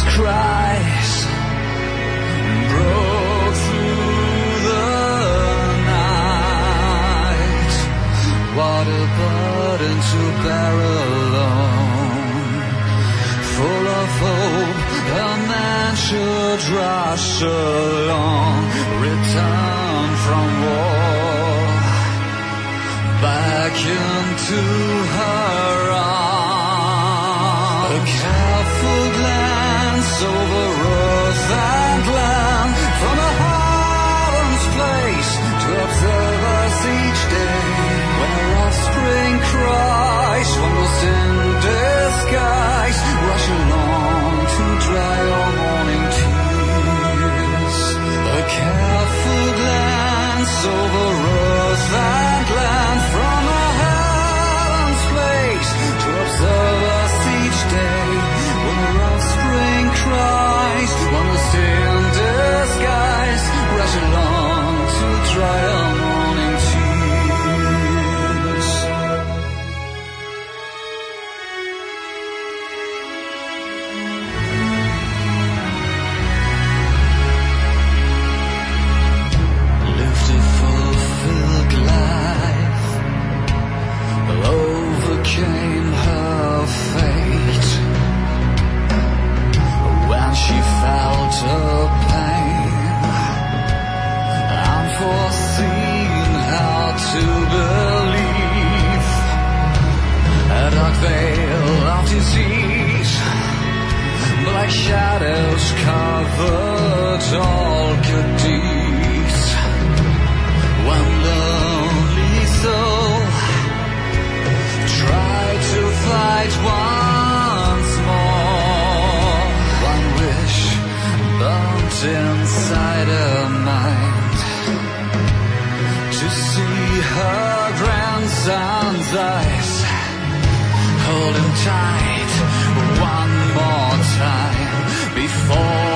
cries broke through the night. What a burden to bear alone. Full of hope, a man should rush along. Return from war, back into her arms. A careful glance over earth and land, from a heaven's place to observe us each day. When our offspring cries, one was in disguise, rush along to dry our morning tears. A careful glance over earth and land, from a heaven's place to observe us each day. When our offspring cries, one was in disguise, rush along to dry our morning tears. Lived a fulfilled life, overcame her fate. When she felt her pain, unforeseen how to believe. A dark veil of disease, black shadows covered all good deeds. One lonely soul tried to fight once more. One wish burnt inside her mind, to see her grandson's eyes, hold him tight one more time before